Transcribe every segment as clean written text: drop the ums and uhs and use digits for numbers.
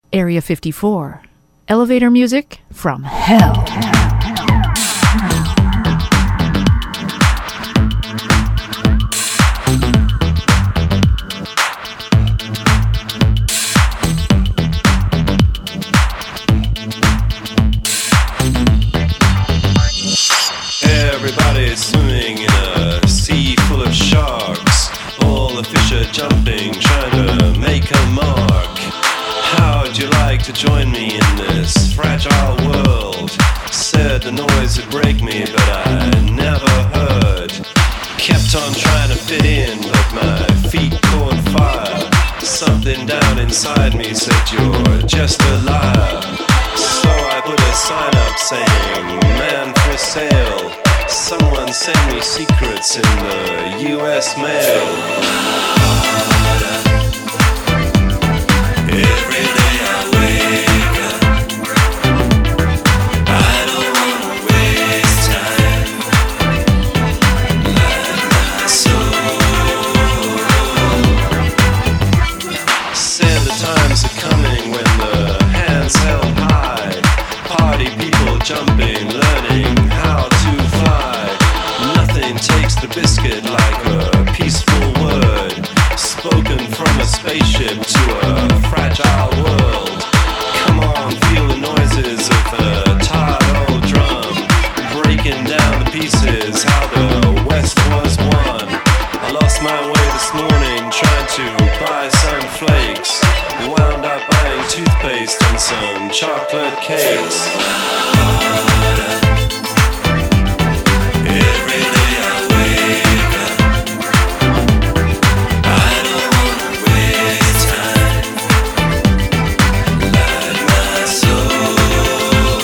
Area 54. Elevator music from hell. Everybody's swimming in a sea full of sharks. All the fish are jumping, trying to make a mark. How'd you like to join me in this fragile world? Said the noise would break me, but I never heard. Kept on trying to fit in, but my feet caught fire. Something down inside me said you're just a liar. So I put a sign up saying, man for sale. Someone sent me secrets in the US mail. Every day I wake up, I don't wanna waste time. Like my soul. Said the times are coming when the hands held high. Party people jumping, learning how to fly. Nothing takes the biscuit like a peaceful word, spoken from a spaceship to a fragile world. Come on, feel the noises of the tired old drum, breaking down the pieces, how the West was won. I lost my way this morning trying to buy some flakes. Wound up buying toothpaste and some chocolate cakes. Every day I wake up, I don't wanna waste time. Light my soul,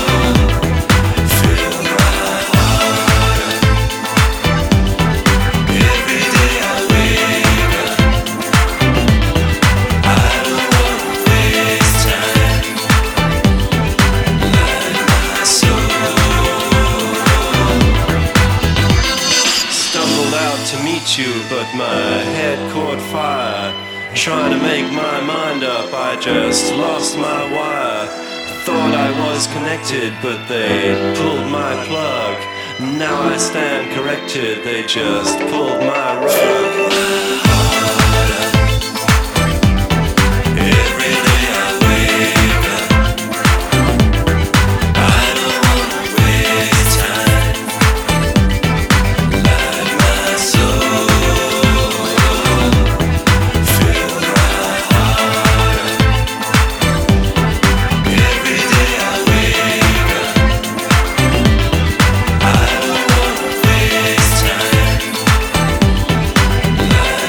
fill my heart. Every day I wake up, I don't wanna waste time. Light my soul. Stumbled out to meet you, but my head caught fire. Trying to make my mind up, I just lost my wire. Thought I was connected, but they pulled my plug. Now I stand corrected, they just pulled my rug. Every day I wake up, I don't wanna waste time. Light my soul, fill my heart. Every day I wake up, I don't wanna waste time. Light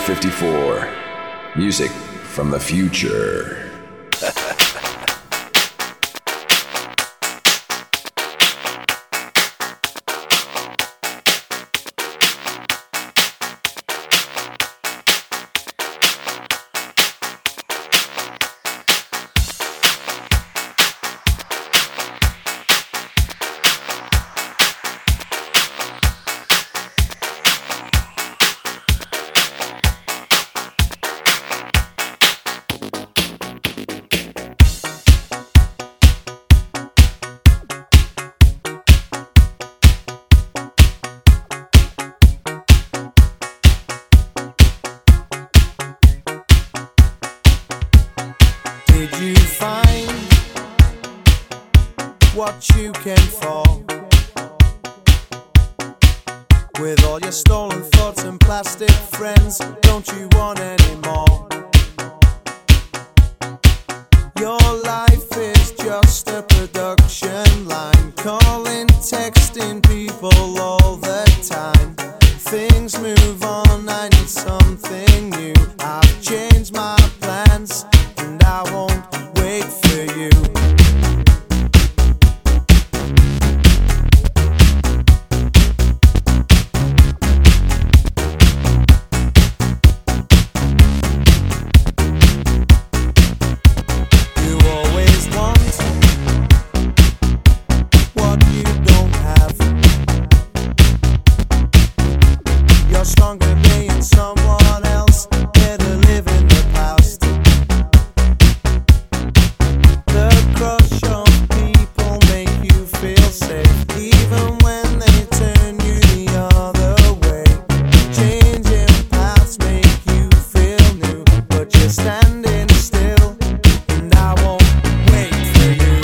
54. Music from the future. Did you find what you came for? With all your stolen thoughts and plastic friends, don't you want any more? Your life is just a production line, calling, texting people all the time. Things move on, I need something new. I've changed my plans and I won't wait for you. You always want what you don't have. You're stronger being someone else, better live in the past. The crush of people make you feel safe, even when they turn you the other way. Changing paths make you feel new, but you're standing still, and I won't wait for you.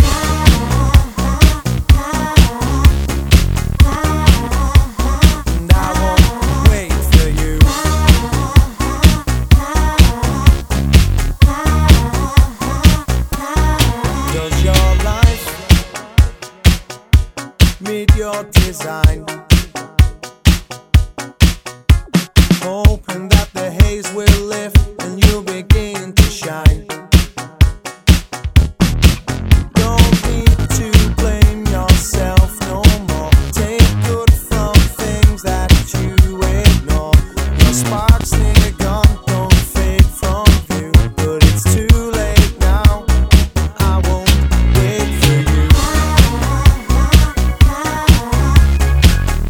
And I won't wait for you. Does your life meet your design? Hoping that the haze will lift and you'll begin to shine. Don't need to blame yourself no more. Take good from things that you ignore. Your sparks near gone, don't fade from view, but it's too late now. I won't wait for you.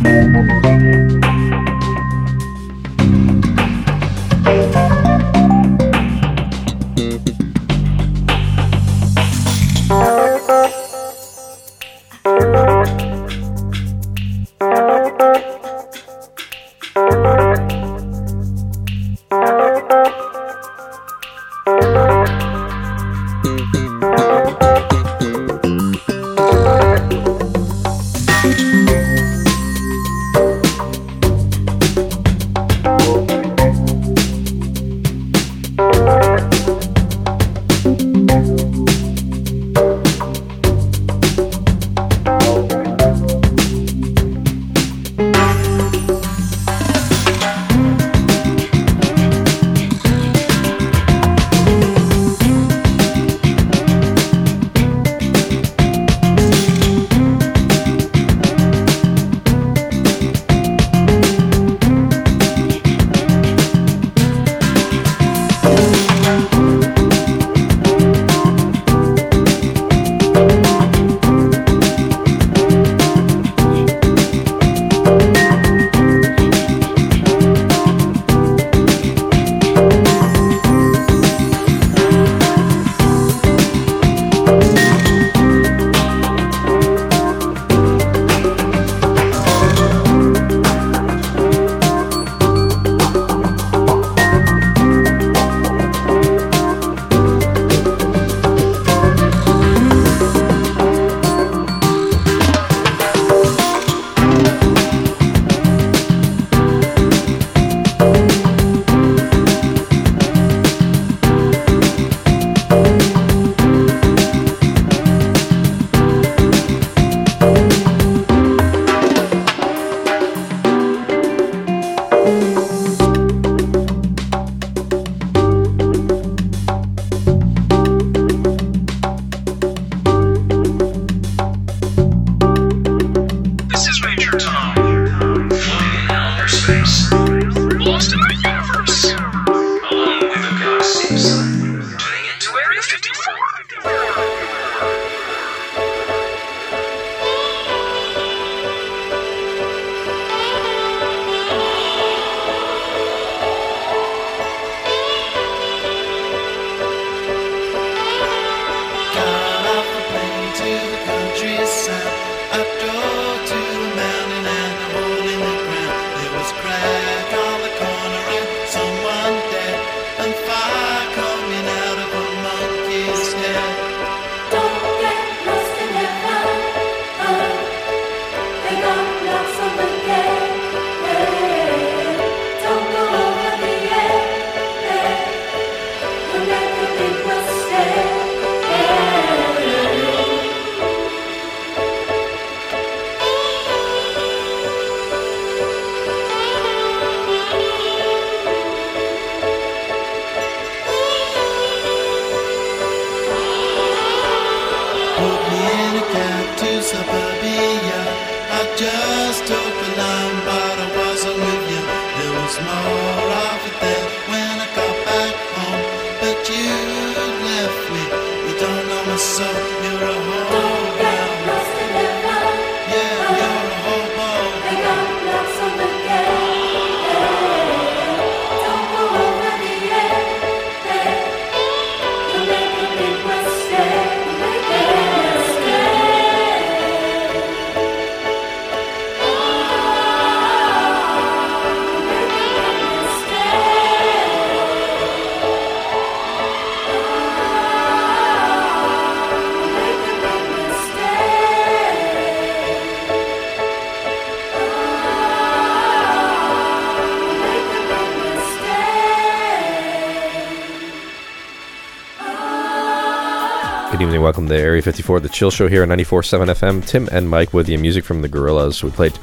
Good evening, welcome to Area 54, the Chill Show here on 94.7 FM. Tim and Mike with you, music from the Gorillaz. We played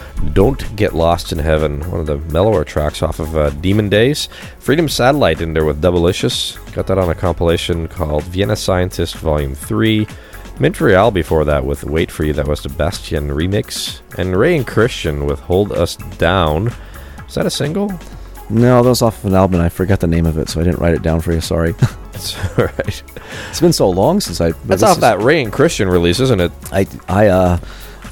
Don't Get Lost in Heaven, one of the mellower tracks off of Demon Days. Freedom Satellite in there with Doublelicious. Got that on a compilation called Vienna Scientist Volume 3. Mint Real before that with Wait For You, that was the Bastien remix. And Ray and Christian with Hold Us Down. Is that a single? No, that was off of an album, and I forgot the name of it, so I didn't write it down for you, sorry. It's alright. It's been so long since I... That's off that Ray and Christian release, isn't it? I pulled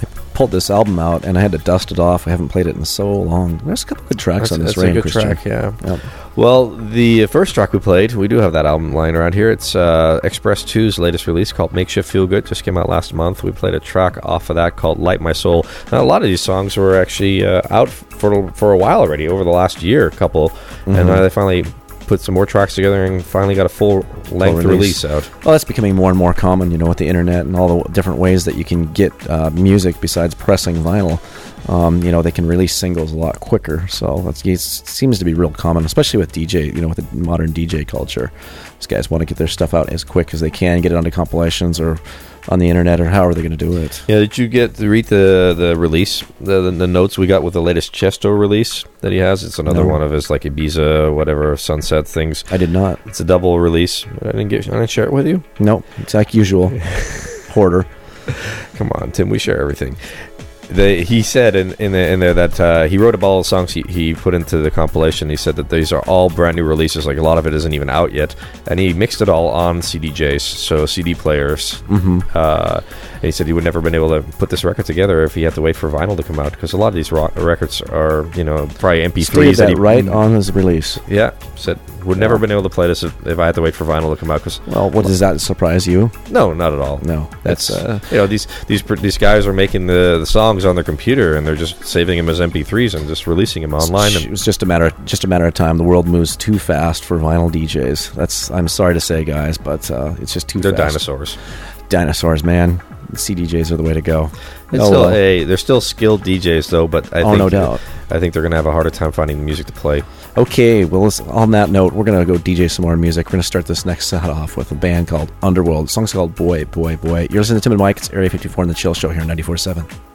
pulled this album out, and I had to dust it off. I haven't played it in so long. There's a couple good tracks on this. That's a good track, yeah. Well, the first track we played, we do have that album lying around here. It's Express 2's latest release called Makeshift Feel Good. Just came out last month. We played a track off of that called Light My Soul. Now, a lot of these songs were actually out for a while already, over the last year, a couple. Mm-hmm. And they finally put some more tracks together and finally got a full-length release out. Well, that's becoming more and more common, with the internet and all the different ways that you can get music besides pressing vinyl. They can release singles a lot quicker, so it seems to be real common, especially with DJ, with the modern DJ culture. These guys want to get their stuff out as quick as they can, get it onto compilations or on the internet, or how are they going to do it? Yeah, did you get to read the release, the notes we got with the latest Chesto release that he has? It's another one of his like Ibiza, whatever, Sunset things. I did not. It's a double release. I didn't share it with you? No, it's like usual. Hoarder. Come on, Tim, we share everything. He said in there that he wrote about all the songs he put into the compilation. He said that these are all brand new releases, like a lot of it isn't even out yet, and he mixed it all on CDJs, so CD players. Mm-hmm. And he said he would never been able to put this record together if he had to wait for vinyl to come out, because a lot of these records are probably MP3s. That right on his release. Yeah, said would never been able to play this if I had to wait for vinyl to come out. Does that surprise you? No, not at all. No, that's these guys are making the songs on their computer, and they're just saving them as MP3s and just releasing them online. It was just a matter of time. The world moves too fast for vinyl DJs. I'm sorry to say, guys, but it's just too fast. They're dinosaurs. Dinosaurs, man. CDJs are the way to go. They're still skilled DJs though, but I think no doubt. I think they're going to have a harder time finding the music to play. Okay, well, on that note, we're going to go DJ some more music. We're going to start this next set off with a band called Underworld. The song's called Boy, Boy, Boy. You're listening to Tim and Mike. It's Area 54 in the Chill Show here on 94.7.